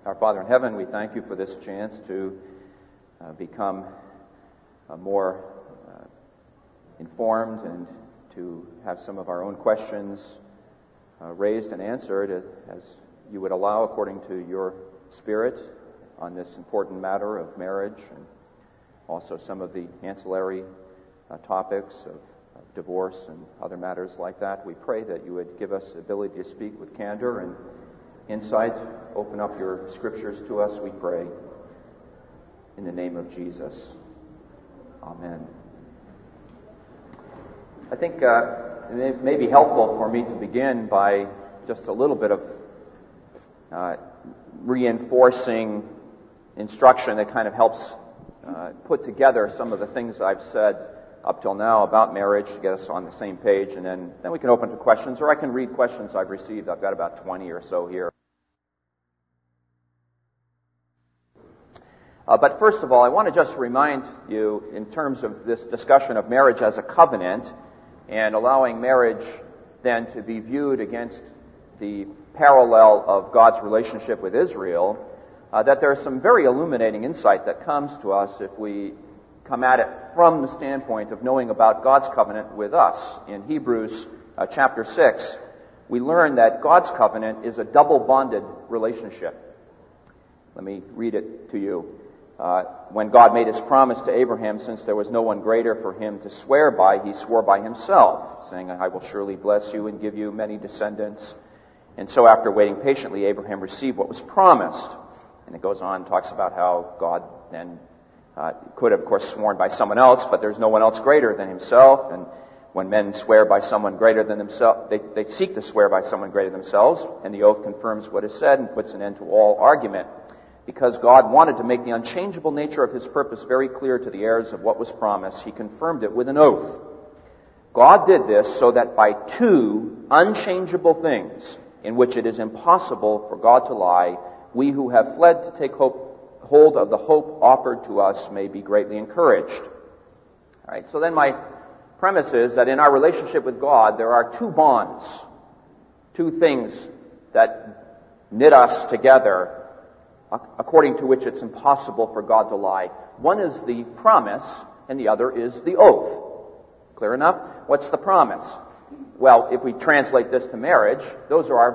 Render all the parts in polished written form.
Our Father in heaven, we thank you for this chance to become more informed and to have some of our own questions raised and answered as you would allow according to your Spirit on this important matter of marriage, and also some of the ancillary topics of divorce and other matters like that. We pray that you would give us the ability to speak with candor and insight. Open up your scriptures to us, we pray. In the name of Jesus. Amen. I think it may be helpful for me to begin by just a little bit of reinforcing instruction that kind of helps put together some of the things I've said up till now about marriage to get us on the same page, and then we can open to questions, or I can read questions I've received. I've got about 20 or so here. But first of all, I want to just remind you in terms of this discussion of marriage as a covenant and allowing marriage then to be viewed against the parallel of God's relationship with Israel, that there's some very illuminating insight that comes to us if we come at it from the standpoint of knowing about God's covenant with us. In Hebrews chapter 6, we learn that God's covenant is a double-bonded relationship. Let me read it to you. When God made his promise to Abraham, since there was no one greater for him to swear by, he swore by himself, saying, I will surely bless you and give you many descendants. And so after waiting patiently, Abraham received what was promised. And it goes on and talks about how God then could have, of course, sworn by someone else, but there's no one else greater than himself. And when men swear by someone greater than themselves, they seek to swear by someone greater than themselves, and the oath confirms what is said and puts an end to all argument. Because God wanted to make the unchangeable nature of his purpose very clear to the heirs of what was promised, he confirmed it with an oath. God did this so that by two unchangeable things, in which it is impossible for God to lie, we who have fled to take hold of the hope offered to us may be greatly encouraged. All right, so then my premise is that in our relationship with God, there are two bonds, two things that knit us together, according to which it's impossible for God to lie. One is the promise, and the other is the oath. Clear enough? What's the promise? Well, if we translate this to marriage, those are our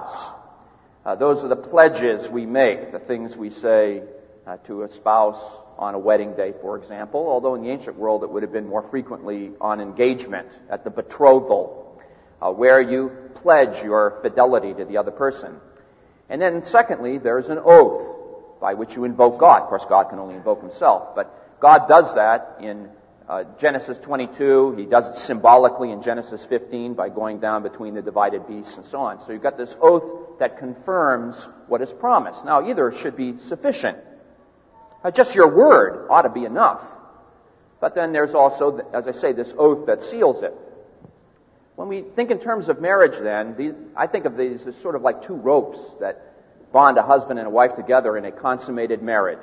vows. Those are the pledges we make, the things we say to a spouse on a wedding day, for example, although in the ancient world it would have been more frequently on engagement, at the betrothal, where you pledge your fidelity to the other person. And then secondly, there's an oath by which you invoke God. Of course, God can only invoke himself, but God does that in Genesis 22. He does it symbolically in Genesis 15 by going down between the divided beasts and so on. So you've got this oath that confirms what is promised. Now, either should be sufficient. Just your word ought to be enough. But then there's also, as I say, this oath that seals it. When we think in terms of marriage then, I think of these as sort of like two ropes that bond a husband and a wife together in a consummated marriage.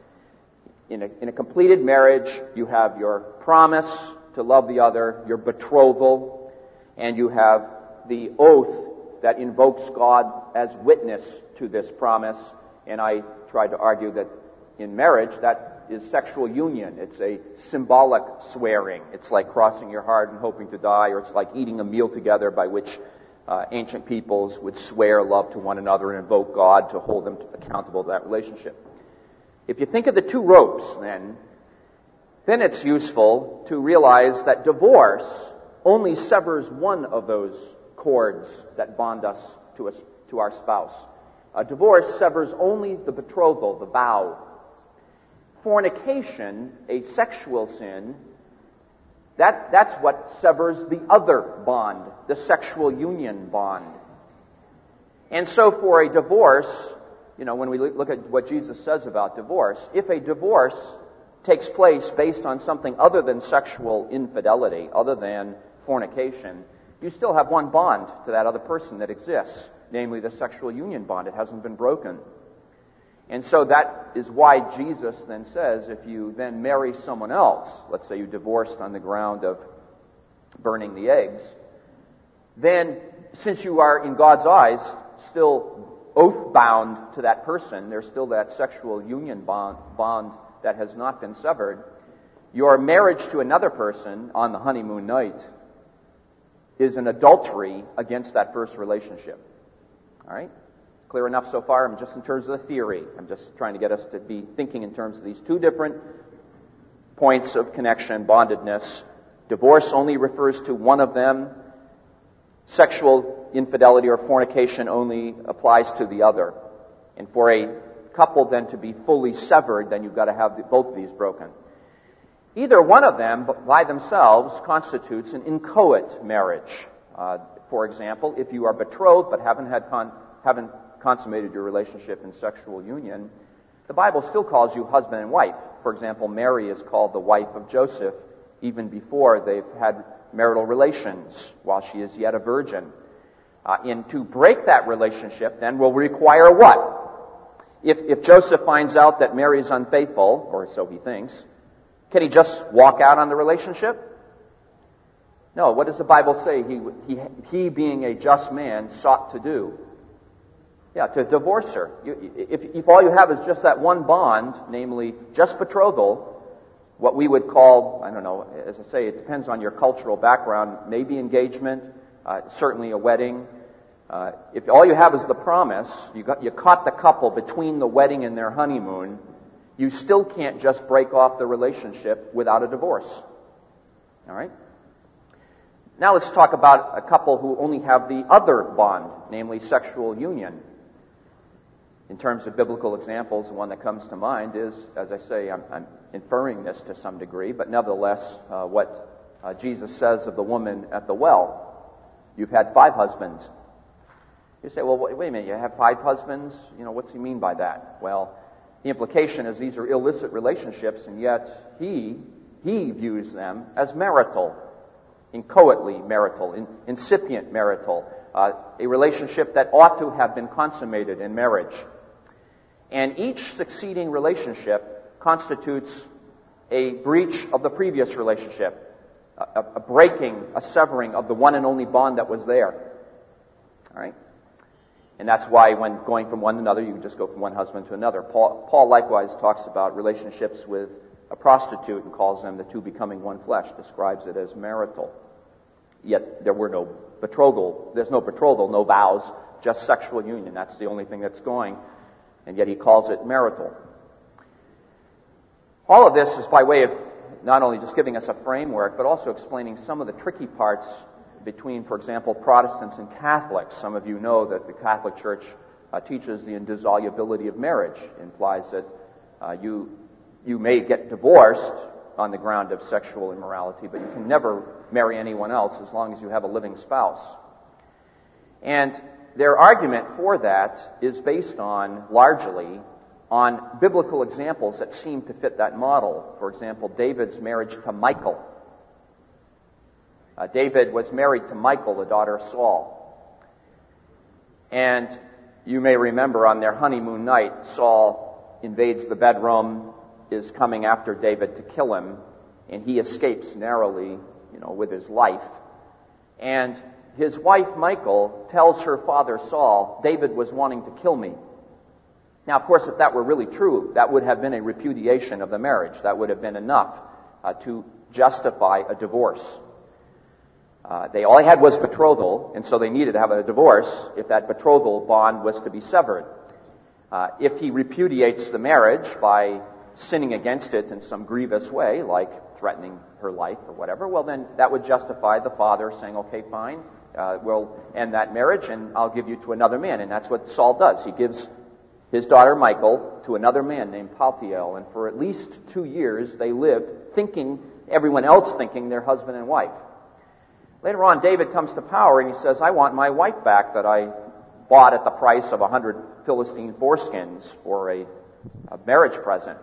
In a completed marriage, you have your promise to love the other, your betrothal, and you have the oath that invokes God as witness to this promise. And I tried to argue that in marriage, that is sexual union. It's a symbolic swearing. It's like crossing your heart and hoping to die, or it's like eating a meal together by which ancient peoples would swear love to one another and invoke God to hold them accountable to that relationship. If you think of the two ropes, then it's useful to realize that divorce only severs one of those cords that bond us to our spouse. A divorce severs only the betrothal, the vow. Fornication, a sexual sin, that's what severs the other bond, the sexual union bond. And so for a divorce, when we look at what Jesus says about divorce, if a divorce takes place based on something other than sexual infidelity, other than fornication, you still have one bond to that other person that exists, namely the sexual union bond. It hasn't been broken. And so that is why Jesus then says, if you then marry someone else, let's say you divorced on the ground of burning the eggs, then since you are in God's eyes still oath-bound to that person. There's still that sexual union bond that has not been severed. Your marriage to another person on the honeymoon night is an adultery against that first relationship. All right? Clear enough so far? I'm just in terms of the theory. I'm just trying to get us to be thinking in terms of these two different points of connection, bondedness. Divorce only refers to one of them. Sexual infidelity or fornication only applies to the other. And for a couple then to be fully severed, then you've got to have both of these broken. Either one of them by themselves constitutes an inchoate marriage. For example, if you are betrothed but haven't consummated your relationship in sexual union, the Bible still calls you husband and wife. For example, Mary is called the wife of Joseph even before they've had marital relations while she is yet a virgin. And to break that relationship then will require what? If Joseph finds out that Mary is unfaithful, or so he thinks, can he just walk out on the relationship? No, what does the Bible say he being a just man sought to do? Yeah, to divorce her. If all you have is just that one bond, namely just betrothal, what we would call, I don't know, as I say, it depends on your cultural background, maybe engagement, certainly a wedding. If all you have is the promise, you caught the couple between the wedding and their honeymoon, you still can't just break off the relationship without a divorce. All right? Now let's talk about a couple who only have the other bond, namely sexual union. In terms of biblical examples, the one that comes to mind is, as I say, I'm inferring this to some degree, but nevertheless, what Jesus says of the woman at the well. You've had 5 husbands. You say, well, wait a minute, you have 5 husbands? What's he mean by that? Well, the implication is these are illicit relationships, and yet he views them as marital, inchoately marital, incipient marital, a relationship that ought to have been consummated in marriage. And each succeeding relationship constitutes a breach of the previous relationship, a breaking, a severing of the one and only bond that was there. All right? And that's why when going from one to another, you just go from one husband to another. Paul likewise talks about relationships with a prostitute and calls them the two becoming one flesh, describes it as marital. Yet there were no betrothal. There's no betrothal, no vows, just sexual union. That's the only thing that's going. And yet he calls it marital. All of this is by way of not only just giving us a framework, but also explaining some of the tricky parts between, for example, Protestants and Catholics. Some of you know that the Catholic Church teaches the indissolubility of marriage. It implies that you may get divorced on the ground of sexual immorality, but you can never marry anyone else as long as you have a living spouse. And their argument for that is based largely on biblical examples that seem to fit that model. For example, David's marriage to Michal. David was married to Michal, the daughter of Saul. And you may remember on their honeymoon night, Saul invades the bedroom, is coming after David to kill him, and he escapes narrowly, with his life. And his wife, Michal, tells her father, Saul, David was wanting to kill me. Now, of course, if that were really true, that would have been a repudiation of the marriage. That would have been enough to justify a divorce. All they had was betrothal, and so they needed to have a divorce if that betrothal bond was to be severed. If he repudiates the marriage by sinning against it in some grievous way, like threatening her life or whatever, well then that would justify the father saying, okay, fine, we'll end that marriage and I'll give you to another man. And that's what Saul does. He gives his daughter Michal to another man named Paltiel, and for at least 2 years they lived everyone else thinking they're husband and wife. Later on, David comes to power and he says, I want my wife back that I bought at the price of 100 Philistine foreskins for a marriage present.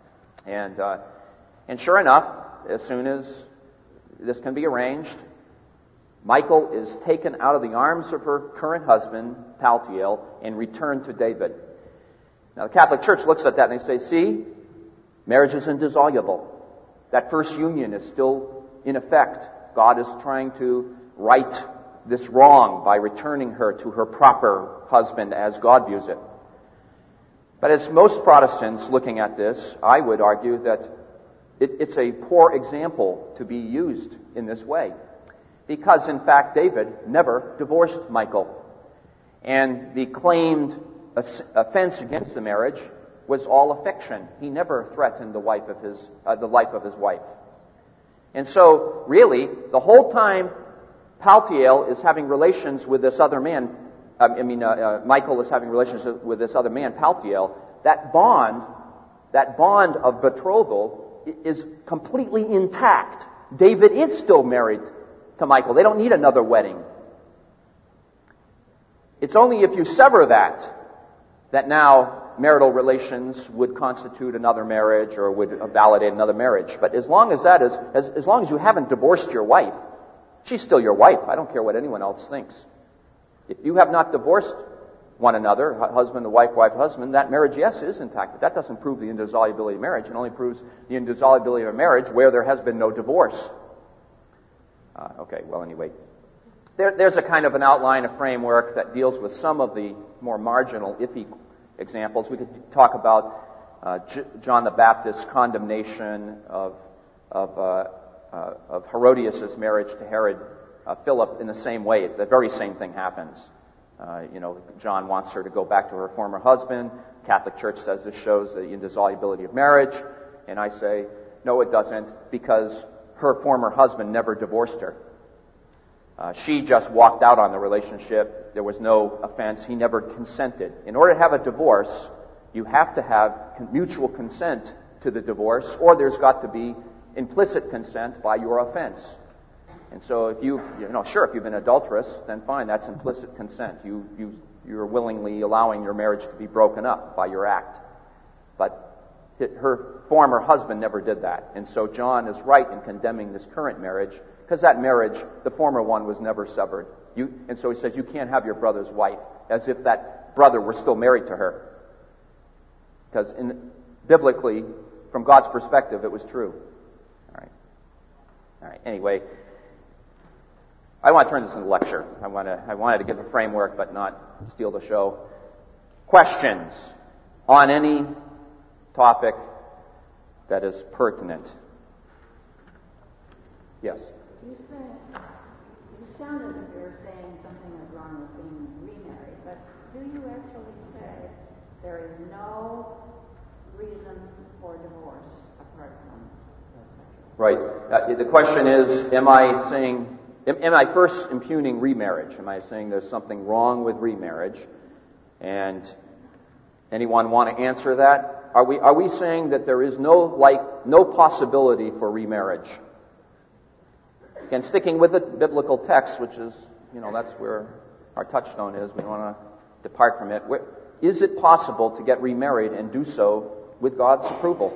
And sure enough, as soon as this can be arranged, Michal is taken out of the arms of her current husband, Paltiel, and returned to David. Now, the Catholic Church looks at that and they say, see, marriage is indissoluble. That first union is still in effect. God is trying to right this wrong by returning her to her proper husband as God views it. But as most Protestants looking at this, I would argue that it's a poor example to be used in this way. Because, in fact, David never divorced Michal. And the claimed offense against the marriage was all a fiction. He never threatened the life of his wife. And so, really, the whole time Paltiel is having relations with this other man, Michal is having relations with this other man, Paltiel, that bond of betrothal is completely intact. David is still married to Michal. They don't need another wedding. It's only if you sever that now marital relations would constitute another marriage or would validate another marriage. But as long as as long as you haven't divorced your wife, she's still your wife. I don't care what anyone else thinks. If you have not divorced one another, husband to wife, wife, husband, that marriage, yes, is intact. But that doesn't prove the indissolubility of marriage. It only proves the indissolubility of a marriage where there has been no divorce. Anyway. There's a kind of an outline, a framework that deals with some of the more marginal, iffy examples. We could talk about John the Baptist's condemnation of Herodias' marriage to Herod Philip in the same way. The very same thing happens. John wants her to go back to her former husband. Catholic Church says this shows the indissolubility of marriage. And I say, no, it doesn't, because her former husband never divorced her. She just walked out on the relationship. There was no offense. He never consented. In order to have a divorce, you have to have mutual consent to the divorce, or there's got to be implicit consent by your offense. And so if if you've been adulterous, then fine, that's implicit consent. You're willingly allowing your marriage to be broken up by your act. But her former husband never did that. And so John is right in condemning this current marriage, because that marriage, the former one, was never severed. And so he says you can't have your brother's wife, as if that brother were still married to her. Because biblically, from God's perspective, it was true. All right. Anyway, I want to turn this into a lecture. I wanted to give a framework, but not steal the show. Questions on any topic that is pertinent? Yes. You sound as if you're saying something is wrong with being remarried, but do you actually say there is no reason for divorce apart from sexual? Right. The question is, am I first impugning remarriage? Am I saying there's something wrong with remarriage? And anyone want to answer that? Are we saying that there is no possibility for remarriage? Again, sticking with the biblical text, which is, that's where our touchstone is. We want to depart from it. Is it possible to get remarried and do so with God's approval?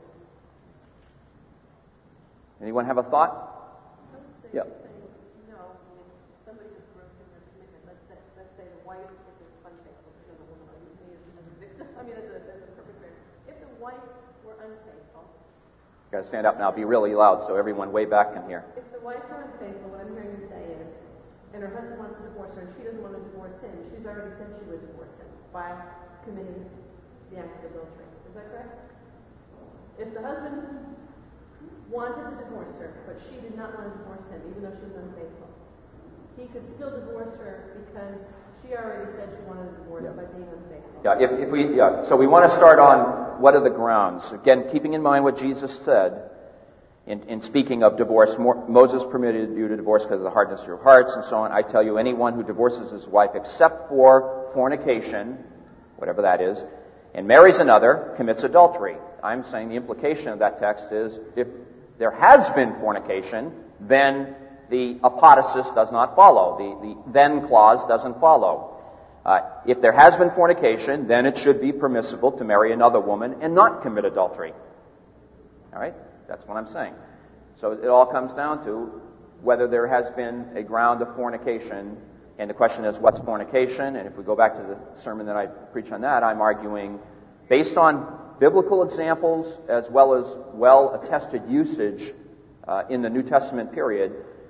Anyone have a thought? Yeah. No, somebody has broken their commitment. Let's say the wife is unfaithful. This is a woman I use me as a victim. As a perpetrator. If the wife were unfaithful. You got to stand up now. Be really loud so everyone way back can hear. If the wife were unfaithful, what I'm hearing you say is, and her husband wants to divorce her, and she doesn't want to divorce him, she's already said she would divorce him by committing the act of adultery. Is that correct? If the husband wanted to divorce her, but she did not want to divorce him, even though she was unfaithful, he could still divorce her because she already said she wanted a divorce by being unfaithful. So we want to start on what are the grounds. Again, keeping in mind what Jesus said in speaking of divorce. Moses permitted you to divorce because of the hardness of your hearts and so on. I tell you, anyone who divorces his wife except for fornication, whatever that is, and marries another, commits adultery. I'm saying the implication of that text is if there has been fornication, then the apodosis does not follow. The then clause doesn't follow. If there has been fornication, then it should be permissible to marry another woman and not commit adultery. All right? That's what I'm saying. So it all comes down to whether there has been a ground of fornication, and the question is, what's fornication? And if we go back to the sermon that I preach on that, I'm arguing, based on biblical examples as well as well-attested usage in the New Testament period,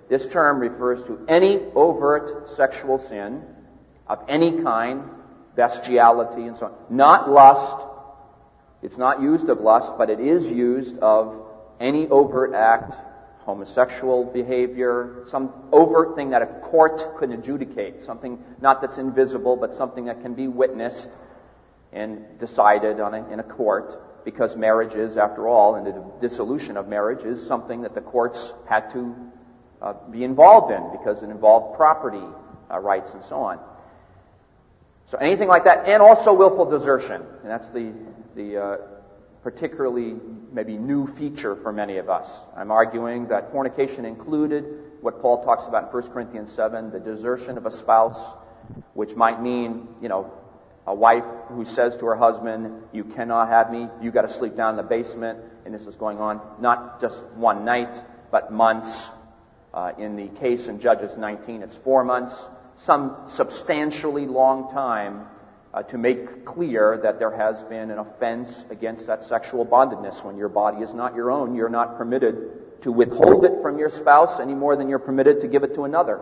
This term refers to any overt sexual sin of any kind, bestiality and so on. Not lust. It's not used of lust, but it is used of any overt act, homosexual behavior, some overt thing that a court could adjudicate, something not that's invisible, but something that can be witnessed and decided in a court, because marriage is, after all, and the dissolution of marriage is something that the courts had to be involved in, because it involved property rights and so on. So anything like that, and also willful desertion, and that's the particularly maybe new feature for many of us. I'm arguing that fornication included what Paul talks about in 1 Corinthians 7, the desertion of a spouse, which might mean, a wife who says to her husband, "You cannot have me, you got to sleep down in the basement," and this is going on not just one night, but months. In the case in Judges 19, it's 4 months, some substantially long time to make clear that there has been an offense against that sexual bondedness. When your body is not your own, you're not permitted to withhold it from your spouse any more than you're permitted to give it to another.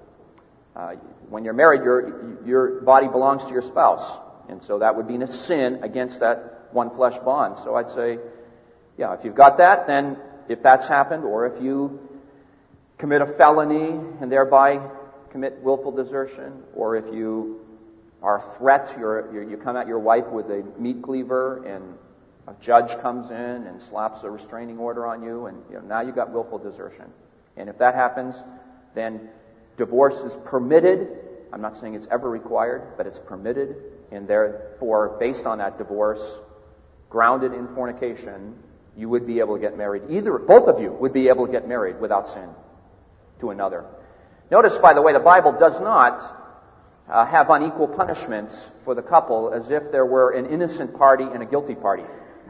When you're married, your body belongs to your spouse, and so that would be a sin against that one flesh bond. So I'd say, if you've got that, then if that's happened, or if you commit a felony and thereby commit willful desertion, or if you are a threat, you come at your wife with a meat cleaver and a judge comes in and slaps a restraining order on you, and now you've got willful desertion. And if that happens, then divorce is permitted. I'm not saying it's ever required, but it's permitted, and therefore, based on that divorce, grounded in fornication, you would be able to get married. Both of you would be able to get married without sin to another. Notice, by the way, the Bible does not have unequal punishments for the couple, as if there were an innocent party and a guilty party.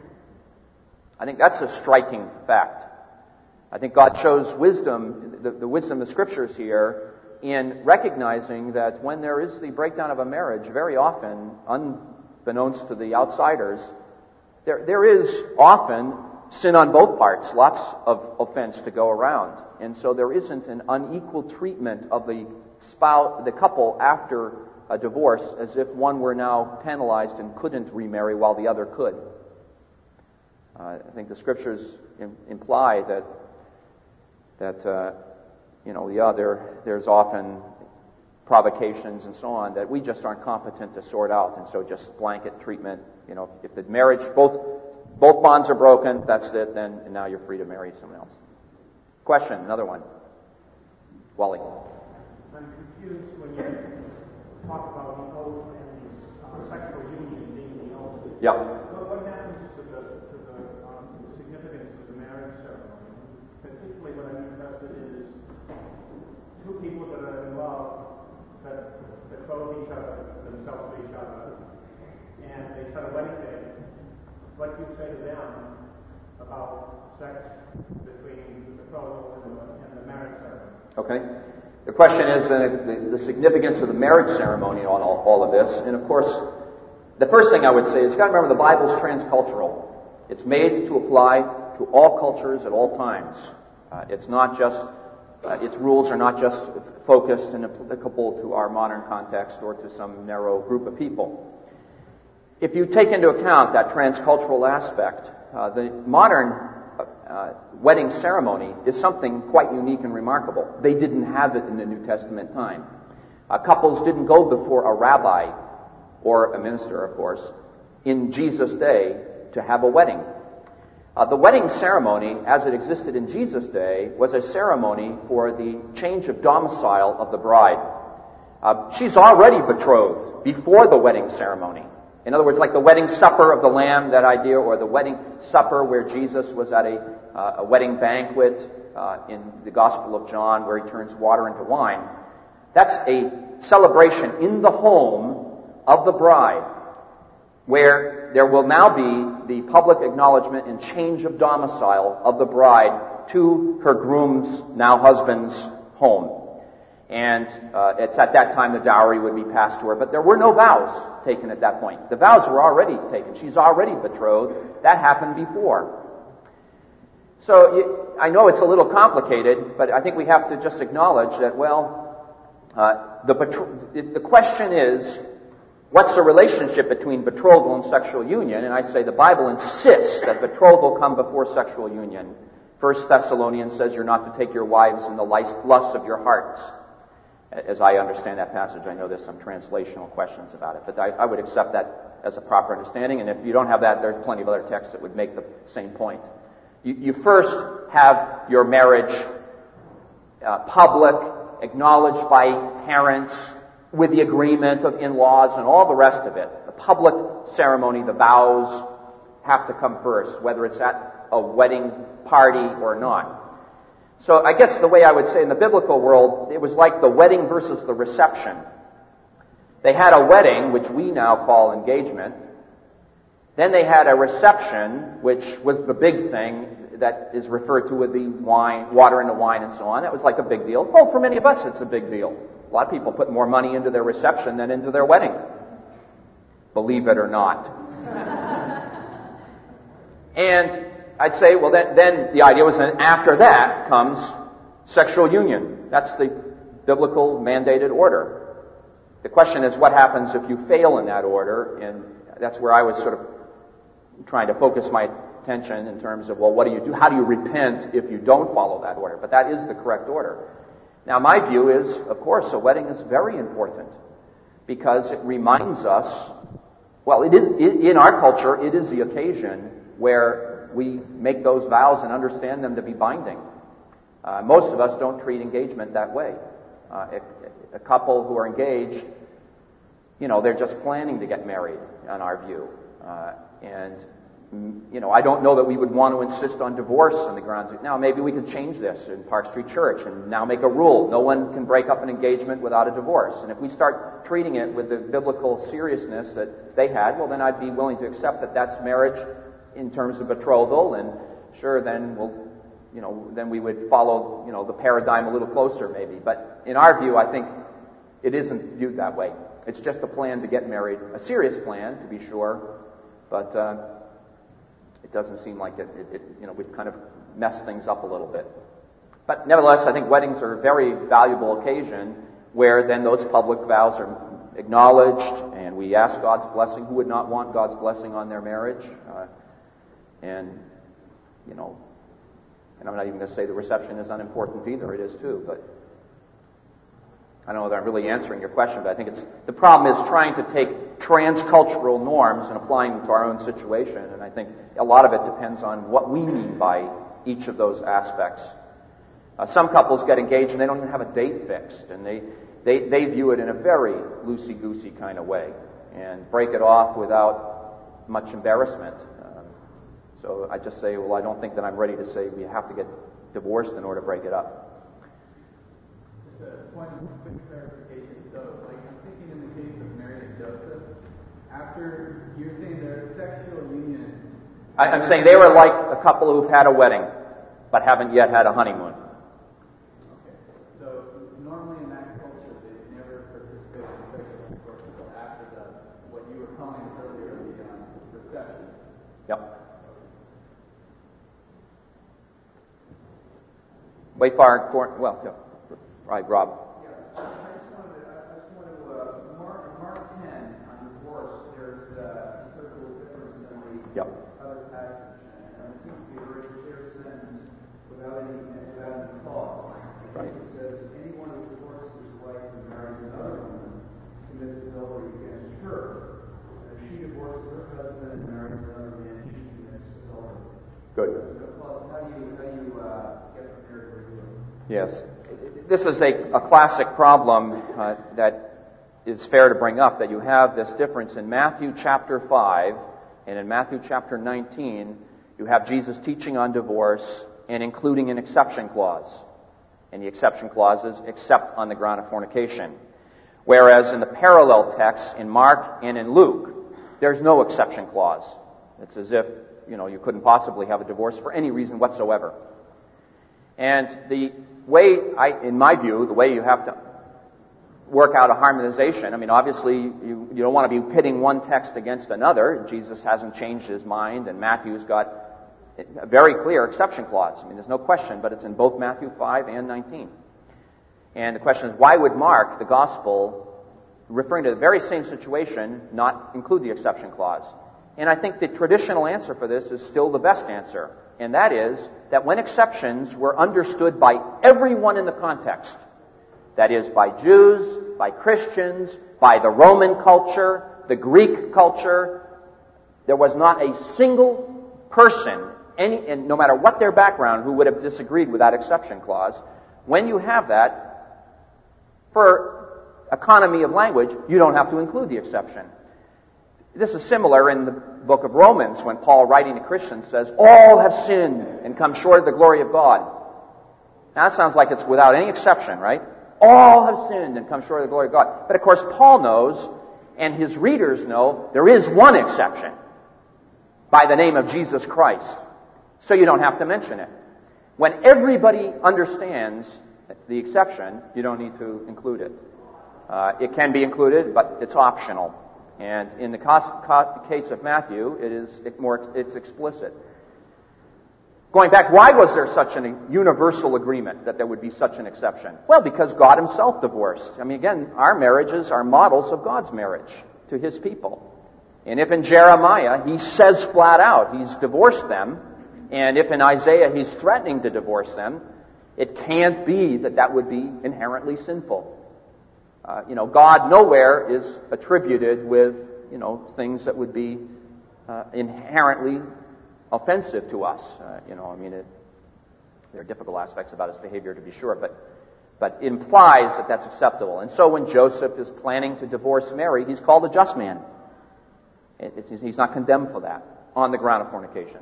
I think that's a striking fact. I think God shows wisdom, the wisdom of the Scriptures here, in recognizing that when there is the breakdown of a marriage, very often, unbeknownst to the outsiders, there is often sin on both parts, lots of offense to go around. And so there isn't an unequal treatment of the couple after a divorce, as if one were now penalized and couldn't remarry while the other could. I think the Scriptures imply that there's often provocations and so on that we just aren't competent to sort out, and so just blanket treatment. If the marriage, both bonds are broken, that's it, then and now you're free to marry someone else. Question, another one. Wally. I'm confused when you talk about the oath and sexual union being the oath. Yeah. What happens to the significance of the marriage ceremony? Particularly what I'm interested in is two people that are in love that betroth themselves to each other, and they set a wedding date. What do you say to them about sex between the betrothal and the marriage ceremony? Okay. The question is the significance of the marriage ceremony on all of this. And of course, the first thing I would say is you've got to remember the Bible's transcultural. It's made to apply to all cultures at all times. It's not just, its rules are not just focused and applicable to our modern context or to some narrow group of people. If you take into account that transcultural aspect, the modern wedding ceremony is something quite unique and remarkable. They didn't have it in the New Testament time. Couples didn't go before a rabbi, or a minister, of course, in Jesus' day to have a wedding. The wedding ceremony, as it existed in Jesus' day, was a ceremony for the change of domicile of the bride. She's already betrothed before the wedding ceremony. In other words, like the wedding supper of the Lamb, that idea, or the wedding supper where Jesus was at a wedding banquet in the Gospel of John where he turns water into wine. That's a celebration in the home of the bride where there will now be the public acknowledgement and change of domicile of the bride to her groom's, now husband's, home. And it's at that time the dowry would be passed to her. But there were no vows taken at that point. The vows were already taken. She's already betrothed. That happened before. So I know it's a little complicated, but I think we have to just acknowledge that, the question is, what's the relationship between betrothal and sexual union? And I say the Bible insists that betrothal come before sexual union. 1 Thessalonians says you're not to take your wives in the lusts of your hearts. As I understand that passage, I know there's some translational questions about it, but I would accept that as a proper understanding. And if you don't have that, there's plenty of other texts that would make the same point. You first have your marriage public, acknowledged by parents, with the agreement of in-laws and all the rest of it. The public ceremony, the vows, have to come first, whether it's at a wedding party or not. So I guess the way I would say in the biblical world, it was like the wedding versus the reception. They had a wedding, which we now call engagement. Then they had a reception, which was the big thing that is referred to with the wine, water into wine and so on. That was like a big deal. Oh, for many of us, it's a big deal. A lot of people put more money into their reception than into their wedding. Believe it or not. And I'd say, well, then the idea was that after that comes sexual union. That's the biblical mandated order. The question is, what happens if you fail in that order? And that's where I was sort of trying to focus my attention in terms of, well, what do you do? How do you repent if you don't follow that order? But that is the correct order. Now, my view is, of course, a wedding is very important because it reminds us, well, it is, in our culture, it is the occasion where we make those vows and understand them to be binding. Most of us don't treat engagement that way. A couple who are engaged, they're just planning to get married, in our view. I don't know that we would want to insist on divorce on the grounds of, now maybe we could change this in Park Street Church and now make a rule. No one can break up an engagement without a divorce. And if we start treating it with the biblical seriousness that they had, well, then I'd be willing to accept that that's marriage in terms of betrothal, and sure, then then we would follow, the paradigm a little closer maybe. But in our view, I think it isn't viewed that way. It's just a plan to get married, a serious plan, to be sure, but it doesn't seem like we've kind of messed things up a little bit. But nevertheless, I think weddings are a very valuable occasion where then those public vows are acknowledged and we ask God's blessing. Who would not want God's blessing on their marriage? And I'm not even going to say the reception is unimportant either. It is too, but I don't know that I'm really answering your question, but I think the problem is trying to take transcultural norms and applying them to our own situation, and I think a lot of it depends on what we mean by each of those aspects. Some couples get engaged and they don't even have a date fixed, and they view it in a very loosey-goosey kind of way and break it off without much embarrassment. So I just say, well, I don't think that I'm ready to say we have to get divorced in order to break it up. Just a point of quick clarification. So, I'm thinking in the case of Mary and Joseph, after you're saying their sexual union... I'm saying they were like a couple who've had a wedding, but haven't yet had a honeymoon. Okay. So, normally in that culture, they never participate in sexual intercourse until after what you were calling earlier, the reception. Yep. Way far, well, yeah. Right, Rob. Yeah, I just wanted to Mark 10 on divorce, there's a little difference than the other passage, and it seems to be a very clear sentence without any clause. Right. It says, anyone who divorces his wife and marries another woman commits adultery against her. And if she divorces her husband and marries another man, she commits adultery. Good. So, how do you get from there to where you are? Yes. This is a classic problem that is fair to bring up, that you have this difference in Matthew chapter 5 and in Matthew chapter 19. You have Jesus teaching on divorce and including an exception clause. And the exception clause is except on the ground of fornication. Whereas in the parallel texts in Mark and in Luke, there's no exception clause. It's as if, you couldn't possibly have a divorce for any reason whatsoever. And the way, in my view, the way you have to work out a harmonization, obviously you don't want to be pitting one text against another. Jesus hasn't changed his mind, and Matthew's got a very clear exception clause. I mean, there's no question, but it's in both Matthew 5 and 19. And the question is, why would Mark, the gospel, referring to the very same situation, not include the exception clause? And I think the traditional answer for this is still the best answer. And that is that when exceptions were understood by everyone in the context, that is, by Jews, by Christians, by the Roman culture, the Greek culture, there was not a single person, and no matter what their background, who would have disagreed with that exception clause. When you have that, for economy of language, you don't have to include the exception. This is similar in the book of Romans when Paul, writing to Christians, says, all have sinned and come short of the glory of God. Now that sounds like it's without any exception, right? All have sinned and come short of the glory of God. But of course Paul knows, and his readers know, there is one exception, by the name of Jesus Christ. So you don't have to mention it. When everybody understands the exception, you don't need to include it. It can be included, but it's optional. And in the case of Matthew, it's explicit. Going back, why was there such a universal agreement that there would be such an exception? Well, because God himself divorced. I mean, again, our marriages are models of God's marriage to his people. And if in Jeremiah he says flat out he's divorced them, and if in Isaiah he's threatening to divorce them, it can't be that would be inherently sinful. God nowhere is attributed with, things that would be inherently offensive to us. There are difficult aspects about his behavior, to be sure, but it implies that that's acceptable. And so when Joseph is planning to divorce Mary, he's called a just man. He's not condemned for that on the ground of fornication.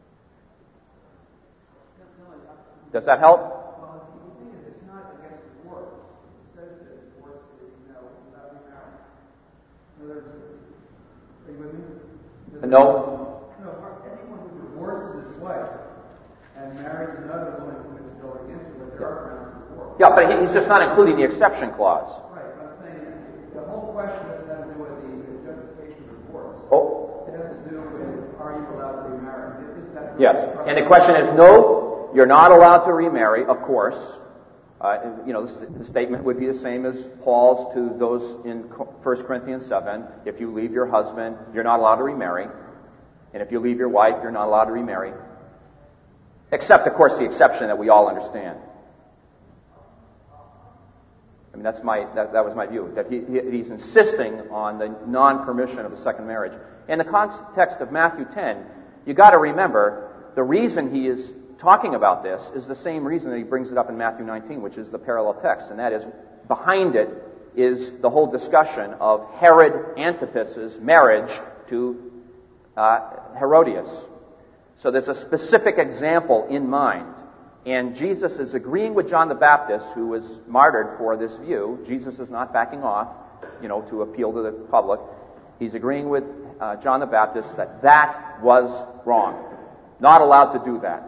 Does that help? Well, the thing is, it's not against divorce. It says that divorce is, it's not remarriage. In other words, are you with me? No. Anyone who divorces his wife and marries another woman who commits adultery against her, but there are grounds for divorce. Yeah, but he's just not including the exception clause. Right, I'm saying the whole question doesn't have to do with the justification of divorce. Oh. It has to do with, are you allowed to remarry? Yes, and the question is, no, you're not allowed to remarry, of course. The statement would be the same as Paul's to those in 1 Corinthians 7. If you leave your husband, you're not allowed to remarry. And if you leave your wife, you're not allowed to remarry. Except, of course, the exception that we all understand. I mean, that was my view, that he's insisting on the non-permission of the second marriage. In the context of Matthew 10, you got to remember, the reason he is talking about this is the same reason that he brings it up in Matthew 19, which is the parallel text, and that is, behind it is the whole discussion of Herod Antipas's marriage to Herodias. So there's a specific example in mind, and Jesus is agreeing with John the Baptist, who was martyred for this view. Jesus is not backing off, to appeal to the public. He's agreeing with John the Baptist that was wrong. Not allowed to do that.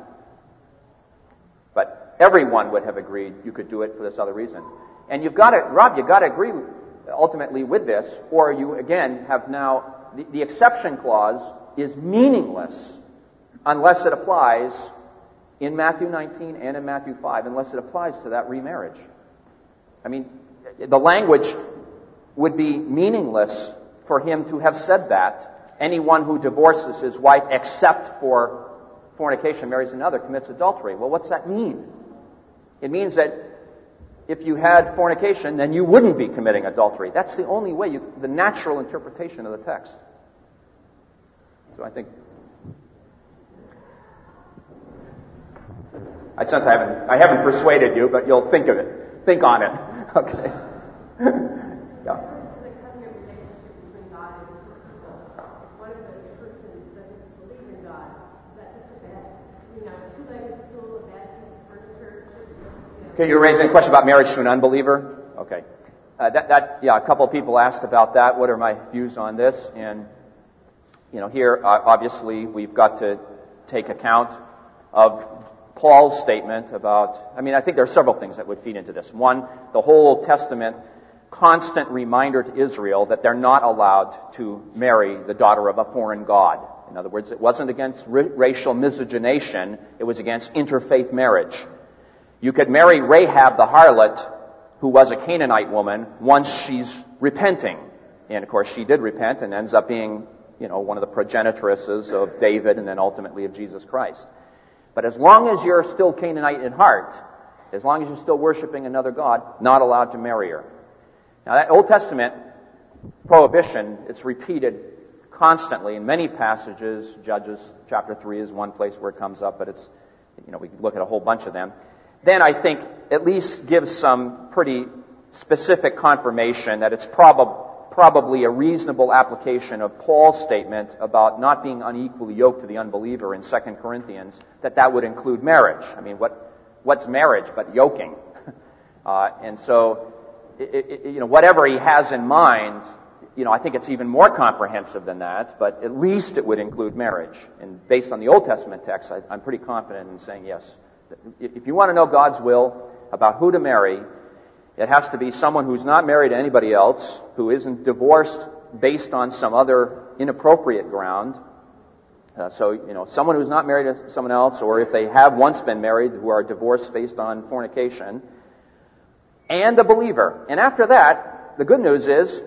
But everyone would have agreed you could do it for this other reason. And you've got to agree ultimately with this, or you again have now, the exception clause is meaningless unless it applies in Matthew 19 and in Matthew 5, unless it applies to that remarriage. I mean, the language would be meaningless for him to have said that. Anyone who divorces his wife except for fornication, marries another, commits adultery. Well, what's that mean? It means that if you had fornication, then you wouldn't be committing adultery. That's the only way, the natural interpretation of the text. So I think, I sense I haven't persuaded you, but you'll think of it. Think on it. Okay. Yeah. Okay, you're raising a question about marriage to an unbeliever? Okay. A couple of people asked about that. What are my views on this? And, here, obviously, we've got to take account of Paul's statement about, I think there are several things that would feed into this. One, the whole Testament constant reminder to Israel that they're not allowed to marry the daughter of a foreign god. In other words, it wasn't against racial miscegenation, it was against interfaith marriage. You could marry Rahab the harlot, who was a Canaanite woman, once she's repenting. And of course she did repent and ends up being, one of the progenitresses of David and then ultimately of Jesus Christ. But as long as you're still Canaanite in heart, as long as you're still worshiping another god, not allowed to marry her. Now that Old Testament prohibition, it's repeated constantly in many passages. Judges chapter 3 is one place where it comes up, but it's, we could look at a whole bunch of them. Then I think at least gives some pretty specific confirmation that it's probably a reasonable application of Paul's statement about not being unequally yoked to the unbeliever in 2 Corinthians, that would include marriage. I mean, what's marriage but yoking? And so, whatever he has in mind, I think it's even more comprehensive than that, but at least it would include marriage. And based on the Old Testament text, I'm pretty confident in saying yes. If you want to know God's will about who to marry, it has to be someone who's not married to anybody else, who isn't divorced based on some other inappropriate ground. Someone who's not married to someone else, or if they have once been married, who are divorced based on fornication, and a believer. And after that, the good news is,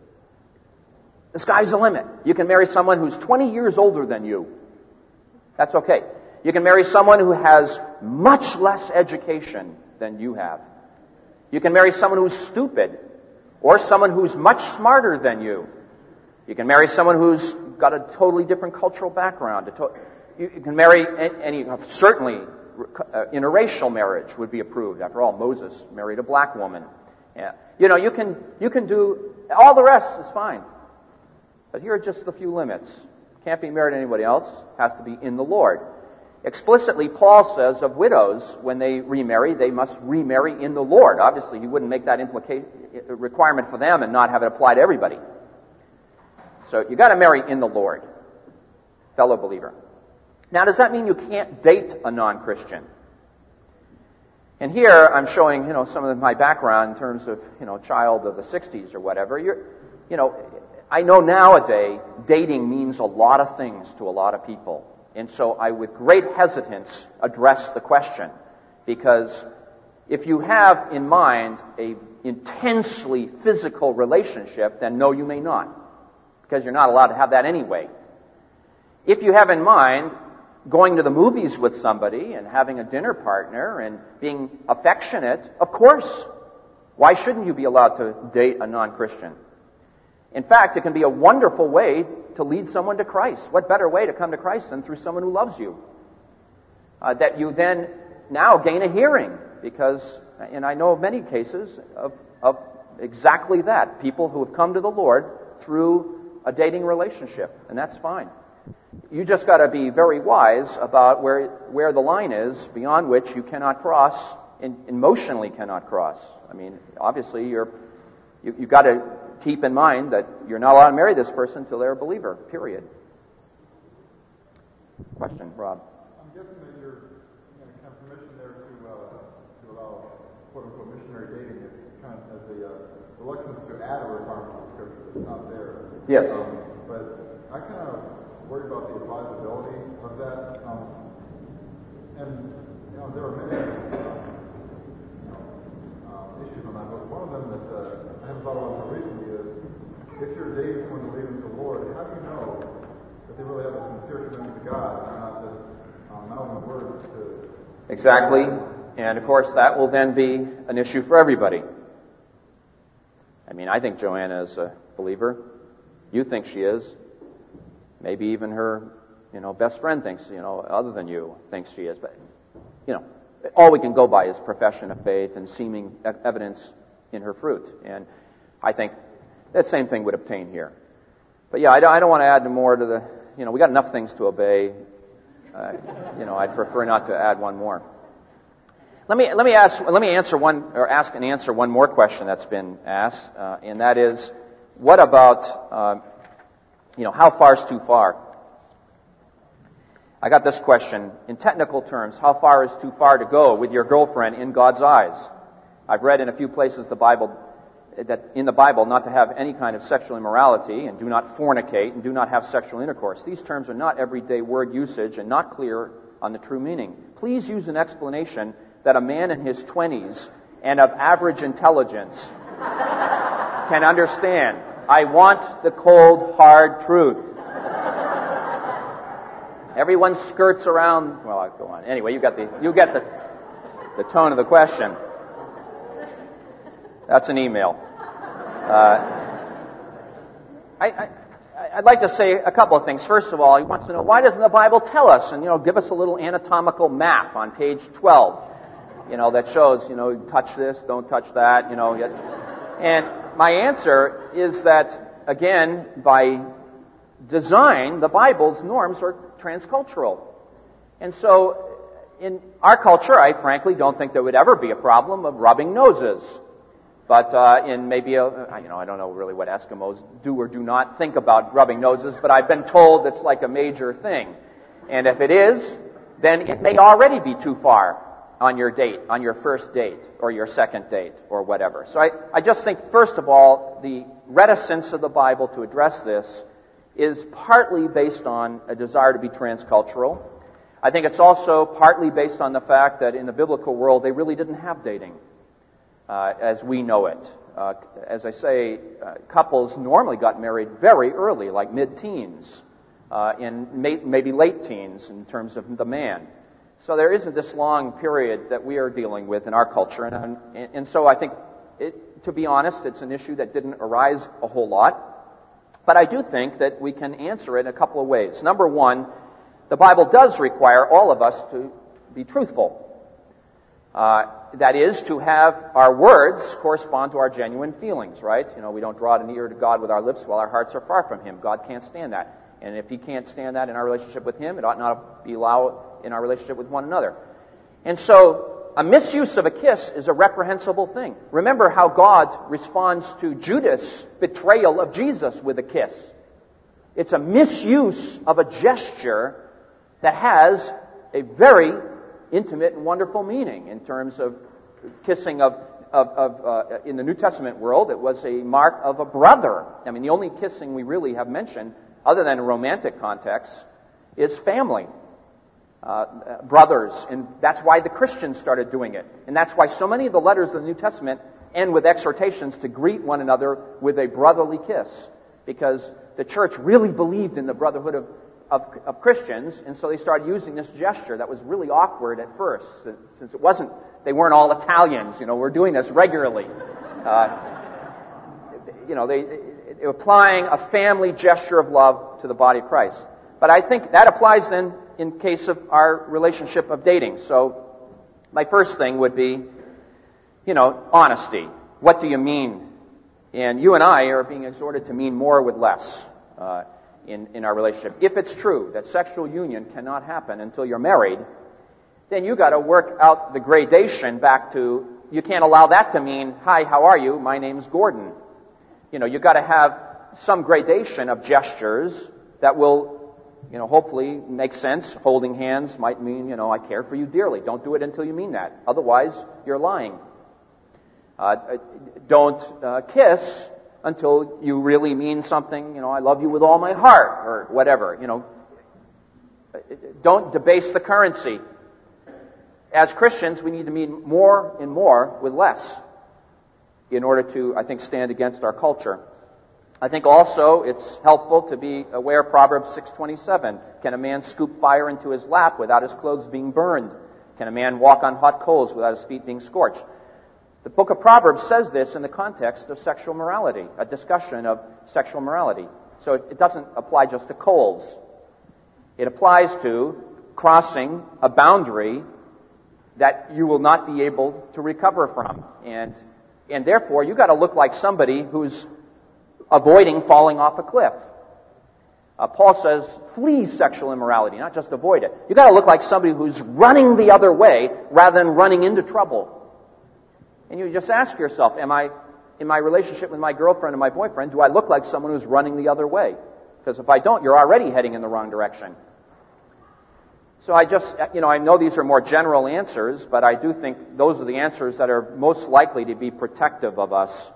the sky's the limit. You can marry someone who's 20 years older than you. That's okay. You can marry someone who has much less education than you have. You can marry someone who's stupid, or someone who's much smarter than you. You can marry someone who's got a totally different cultural background. You can marry certainly interracial marriage would be approved. After all, Moses married a black woman. Yeah. You can do, all the rest is fine. But here are just the few limits. Can't be married to anybody else. Has to be in the Lord. Explicitly, Paul says of widows, when they remarry, they must remarry in the Lord. Obviously, he wouldn't make that requirement for them and not have it apply to everybody. So you got to marry in the Lord, fellow believer. Now, does that mean you can't date a non-Christian? And here I'm showing, some of my background in terms of, child of the 60s or whatever. I know nowadays dating means a lot of things to a lot of people. And so I, with great hesitance, address the question. Because if you have in mind a intensely physical relationship, then no, you may not. Because you're not allowed to have that anyway. If you have in mind going to the movies with somebody and having a dinner partner and being affectionate, of course. Why shouldn't you be allowed to date a non-Christian? In fact, it can be a wonderful way to lead someone to Christ. What better way to come to Christ than through someone who loves you? That you then now gain a hearing. Because, and I know of many cases of exactly that. People who have come to the Lord through a dating relationship. And that's fine. You just got to be very wise about where the line is beyond which you cannot cross, and emotionally cannot cross. I mean, obviously you've got to keep in mind that you're not allowed to marry this person until they're a believer, period. Question, Rob? I'm guessing that you're kind of permission there to allow quote-unquote missionary dating is kind of as a reluctance to add a requirement to the scripture that's not there. Yes. But I kind of worry about the advisability of that. And there are many issues on that, but one of them that I haven't thought about until recently is, if you're dating someone to lead into the Lord, how do you know that they really have a sincere commitment to God and not just mouthing words to... Exactly. And of course that will then be an issue for everybody. I mean, I think Joanna is a believer. You think she is. Maybe even her, best friend thinks, other than you, thinks she is. But, all we can go by is profession of faith and seeming evidence in her fruit. And I think that same thing would obtain here. But yeah, I don't want to add more to the, we got enough things to obey. I'd prefer not to add one more. Let me answer one more question that's been asked, and that is, what about, how far is too far? I got this question. In technical terms, how far is too far to go with your girlfriend in God's eyes? I've read in a few places the Bible that in the Bible not to have any kind of sexual immorality, and do not fornicate, and do not have sexual intercourse. These terms are not everyday word usage and not clear on the true meaning. Please use an explanation that a man in his 20s and of average intelligence can understand. I want the cold, hard truth. Everyone skirts around. Well, I'll go on. Anyway, you get the tone of the question. That's an email. I'd like to say a couple of things. First of all, he wants to know, why doesn't the Bible tell us? And, give us a little anatomical map on page 12, that shows, touch this, don't touch that, And my answer is that, again, by design, the Bible's norms are transcultural. And so, in our culture, I frankly don't think there would ever be a problem of rubbing noses. But in maybe I don't know really what Eskimos do or do not think about rubbing noses, but I've been told it's like a major thing. And if it is, then it may already be too far on your date, on your first date, or your second date, or whatever. So I just think, first of all, the reticence of the Bible to address this is partly based on a desire to be transcultural. I think it's also partly based on the fact that in the biblical world, they really didn't have dating. As we know it. As I say, couples normally got married very early, like mid-teens, in maybe late teens in terms of the man. So there isn't this long period that we are dealing with in our culture. And so I think, to be honest, it's an issue that didn't arise a whole lot. But I do think that we can answer it in a couple of ways. Number one, the Bible does require all of us to be truthful. That is, to have our words correspond to our genuine feelings, right? We don't draw near to God with our lips while our hearts are far from Him. God can't stand that. And if He can't stand that in our relationship with Him, it ought not be allowed in our relationship with one another. And so, a misuse of a kiss is a reprehensible thing. Remember how God responds to Judas' betrayal of Jesus with a kiss. It's a misuse of a gesture that has a very intimate and wonderful meaning in terms of kissing in the New Testament world. It was a mark of a brother. I mean, the only kissing we really have mentioned, other than in romantic contexts, is family. Brothers. And that's why the Christians started doing it. And that's why so many of the letters of the New Testament end with exhortations to greet one another with a brotherly kiss. Because the church really believed in the brotherhood of Christians, and so they started using this gesture that was really awkward at first, since they weren't all Italians, we're doing this regularly. They applying a family gesture of love to the body of Christ. But I think that applies then in case of our relationship of dating. So my first thing would be, honesty. What do you mean? And you and I are being exhorted to mean more with less. In our relationship. If it's true that sexual union cannot happen until you're married, then you got to work out the gradation back to, you can't allow that to mean, hi, how are you? My name's Gordon. You got to have some gradation of gestures that will, hopefully make sense. Holding hands might mean, I care for you dearly. Don't do it until you mean that. Otherwise, you're lying. Don't kiss until you really mean something, I love you with all my heart, or whatever, Don't debase the currency. As Christians, we need to mean more and more with less in order to, I think, stand against our culture. I think also it's helpful to be aware of Proverbs 6:27. Can a man scoop fire into his lap without his clothes being burned? Can a man walk on hot coals without his feet being scorched? The book of Proverbs says this in the context of sexual morality, a discussion of sexual morality. So it doesn't apply just to coals. It applies to crossing a boundary that you will not be able to recover from. And therefore, you've got to look like somebody who's avoiding falling off a cliff. Paul says, flee sexual immorality, not just avoid it. You've got to look like somebody who's running the other way rather than running into trouble. And you just ask yourself, in my relationship with my girlfriend and my boyfriend, do I look like someone who's running the other way? Because if I don't, you're already heading in the wrong direction. So I know these are more general answers, but I do think those are the answers that are most likely to be protective of us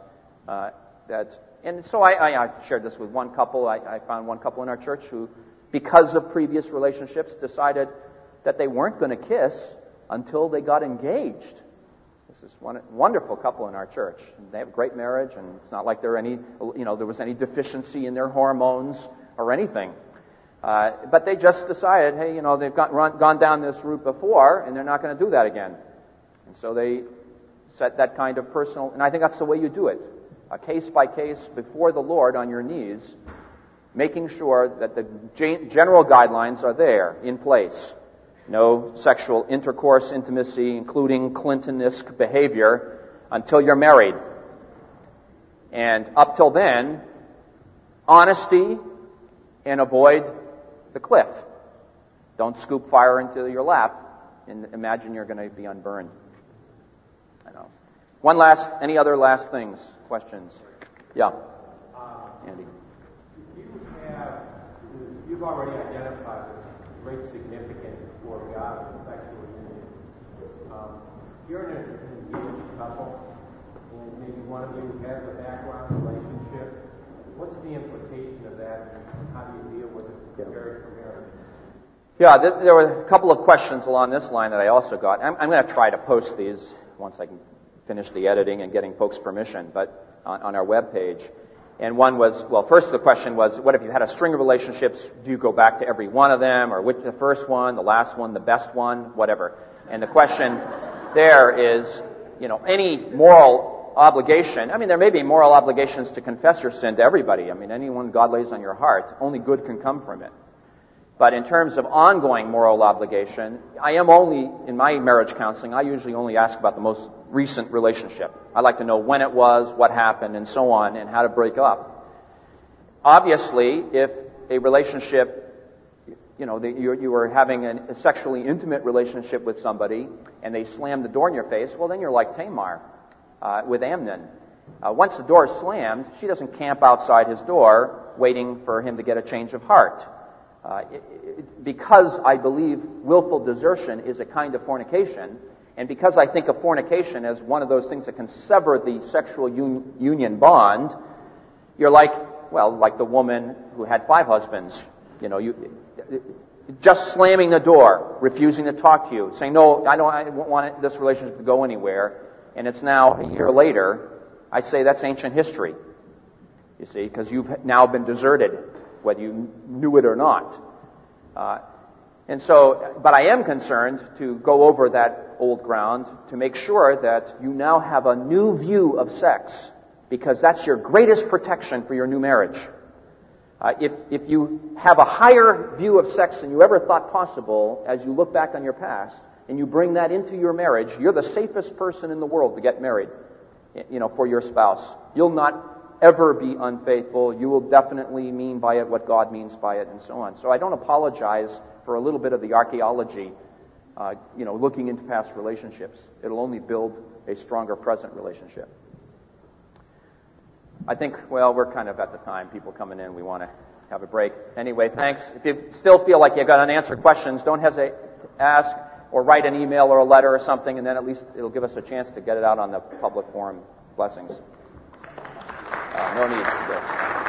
And so I shared this with one couple. I found one couple in our church who, because of previous relationships, decided that they weren't going to kiss until they got engaged. This is one wonderful couple in our church. They have a great marriage, and it's not like there was any deficiency in their hormones or anything. But they just decided, hey, they've gone down this route before, and they're not going to do that again. And so they set that kind of personal, and I think that's the way you do it. Case by case before the Lord on your knees, making sure that the general guidelines are there in place. No sexual intercourse, intimacy, including Clinton-esque behavior, until you're married. And up till then, honesty and avoid the cliff. Don't scoop fire into your lap and imagine you're going to be unburned. I know. Any other last things, questions? Yeah. Andy. You've already identified the great significance for God in sexual union. You're in an engaged couple, and maybe one of you has a background relationship. What's the implication of that, and how do you deal with it preparing for marriage? Yeah, there were a couple of questions along this line that I also got. I'm going to try to post these once I can finish the editing and getting folks' permission, but on our webpage. And one was, first the question was, what if you had a string of relationships? Do you go back to every one of them, or the first one, the last one, the best one, whatever? And the question there is, any moral obligation. I mean, there may be moral obligations to confess your sin to everybody. I mean, anyone God lays on your heart, only good can come from it. But in terms of ongoing moral obligation, in my marriage counseling, I usually only ask about the most recent relationship. I like to know when it was, what happened, and so on, and how to break up. Obviously, if a relationship, you were having a sexually intimate relationship with somebody, and they slammed the door in your face, well, then you're like Tamar with Amnon. Once the door is slammed, she doesn't camp outside his door waiting for him to get a change of heart. Because I believe willful desertion is a kind of fornication, and because I think of fornication as one of those things that can sever the sexual union bond, you're like the woman who had 5 husbands. Just slamming the door, refusing to talk to you, saying, no, I don't want this relationship to go anywhere, and it's now a year later. I say that's ancient history, you see, because you've now been deserted, whether you knew it or not. But I am concerned to go over that old ground to make sure that you now have a new view of sex, because that's your greatest protection for your new marriage. If you have a higher view of sex than you ever thought possible as you look back on your past, and you bring that into your marriage, you're the safest person in the world to get married, for your spouse. You'll not ever be unfaithful. You will definitely mean by it what God means by it, and so on. So I don't apologize for a little bit of the archaeology, looking into past relationships. It'll only build a stronger present relationship. I think, we're kind of at the time. People coming in, we want to have a break. Anyway, thanks. If you still feel like you've got unanswered questions, don't hesitate to ask or write an email or a letter or something, and then at least it'll give us a chance to get it out on the public forum. Blessings. No need to go.